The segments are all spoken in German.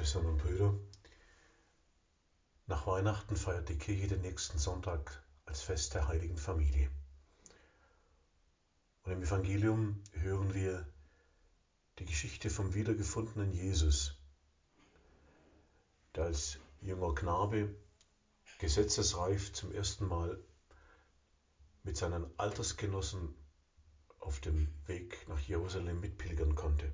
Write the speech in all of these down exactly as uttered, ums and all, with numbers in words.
Schwestern und Brüder, nach Weihnachten feiert die Kirche den nächsten Sonntag als Fest der Heiligen Familie. Und im Evangelium hören wir die Geschichte vom wiedergefundenen Jesus, der als junger Knabe gesetzesreif zum ersten Mal mit seinen Altersgenossen auf dem Weg nach Jerusalem mitpilgern konnte.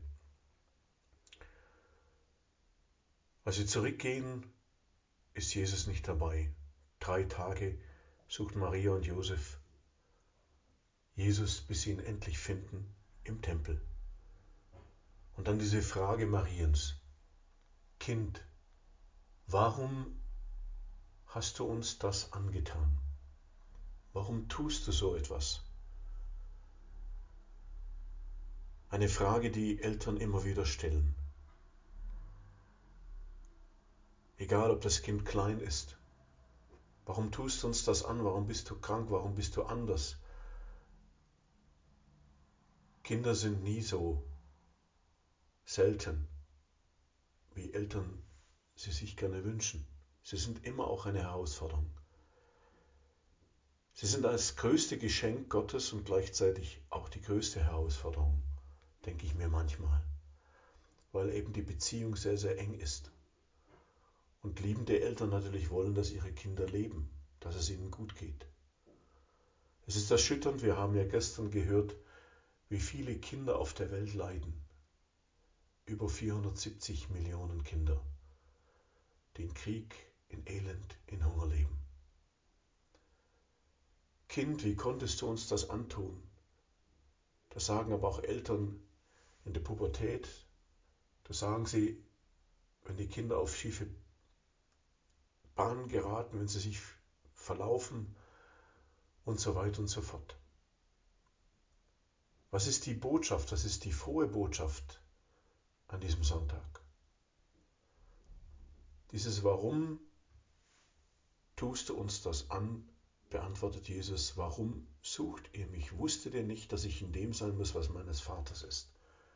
Als sie zurückgehen, ist Jesus nicht dabei. Drei Tage sucht Maria und Josef Jesus, bis sie ihn endlich finden im Tempel. Und dann diese Frage Mariens: Kind, warum hast du uns das angetan? Warum tust du so etwas? Eine Frage, die Eltern immer wieder stellen. Egal, ob das Kind klein ist. Warum tust du uns das an? Warum bist du krank? Warum bist du anders? Kinder sind nie so selten, wie Eltern sie sich gerne wünschen. Sie sind immer auch eine Herausforderung. Sie sind das größte Geschenk Gottes und gleichzeitig auch die größte Herausforderung, denke ich mir manchmal, weil eben die Beziehung sehr, sehr eng ist. Und liebende Eltern natürlich wollen, dass ihre Kinder leben, dass es ihnen gut geht. Es ist erschütternd, wir haben ja gestern gehört, wie viele Kinder auf der Welt leiden. Über vierhundertsiebzig Millionen Kinder, die in Krieg, in Elend, in Hunger leben. Kind, wie konntest du uns das antun? Das sagen aber auch Eltern in der Pubertät. Das sagen sie, wenn die Kinder auf schiefe Bahnen geraten, wenn sie sich verlaufen und so weiter und so fort. Was ist die Botschaft, was ist die frohe Botschaft an diesem Sonntag? Dieses Warum tust du uns das an, beantwortet Jesus: Warum sucht ihr mich? Wusstet ihr nicht, dass ich in dem sein muss, was meines Vaters ist?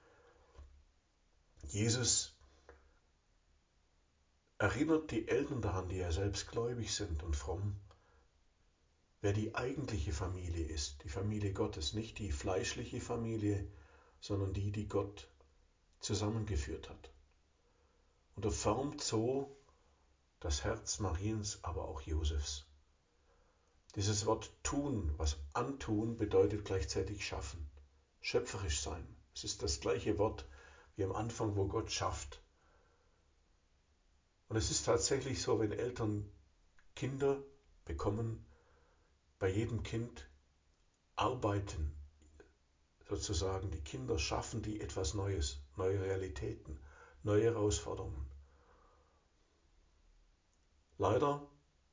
Jesus erinnert die Eltern daran, die ja selbst gläubig sind und fromm, wer die eigentliche Familie ist, die Familie Gottes, nicht die fleischliche Familie, sondern die, die Gott zusammengeführt hat. Und er formt so das Herz Mariens, aber auch Josefs. Dieses Wort tun, was antun, bedeutet gleichzeitig schaffen, schöpferisch sein. Es ist das gleiche Wort wie am Anfang, wo Gott schafft. Und es ist tatsächlich so, wenn Eltern Kinder bekommen, bei jedem Kind arbeiten, sozusagen die Kinder schaffen die etwas Neues, neue Realitäten, neue Herausforderungen. Leider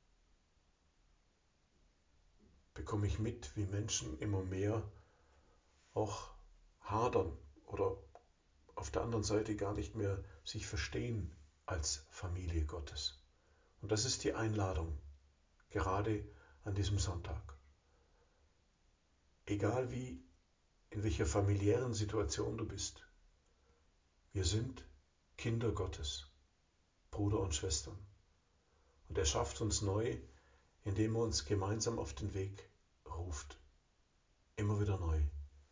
bekomme ich mit, wie Menschen immer mehr auch hadern oder auf der anderen Seite gar nicht mehr sich verstehen als Familie Gottes. Und das ist die Einladung, gerade an diesem Sonntag. Egal wie, in welcher familiären Situation du bist, wir sind Kinder Gottes, Bruder und Schwestern. Und er schafft uns neu, indem er uns gemeinsam auf den Weg ruft. Immer wieder neu.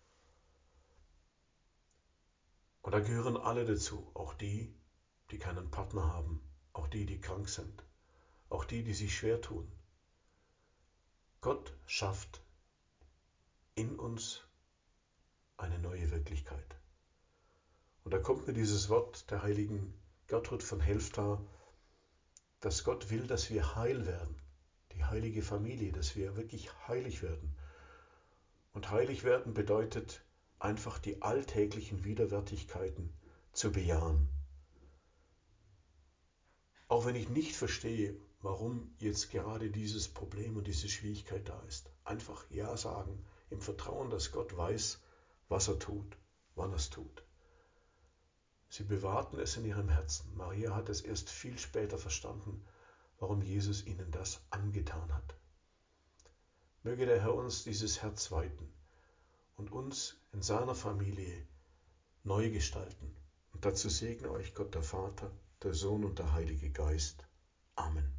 Und da gehören alle dazu, auch die, die keinen Partner haben, auch die, die krank sind, auch die, die sich schwer tun. Gott schafft in uns eine neue Wirklichkeit. Und da kommt mir dieses Wort der heiligen Gertrud von Helfta, dass Gott will, dass wir heil werden, die heilige Familie, dass wir wirklich heilig werden. Und heilig werden bedeutet einfach die alltäglichen Widerwärtigkeiten zu bejahen. Auch wenn ich nicht verstehe, warum jetzt gerade dieses Problem und diese Schwierigkeit da ist. Einfach Ja sagen, im Vertrauen, dass Gott weiß, was er tut, wann er es tut. Sie bewahrten es in ihrem Herzen. Maria hat es erst viel später verstanden, warum Jesus ihnen das angetan hat. Möge der Herr uns dieses Herz weiten und uns in seiner Familie neu gestalten. Und dazu segne euch Gott der Vater, der Sohn und der Heilige Geist. Amen.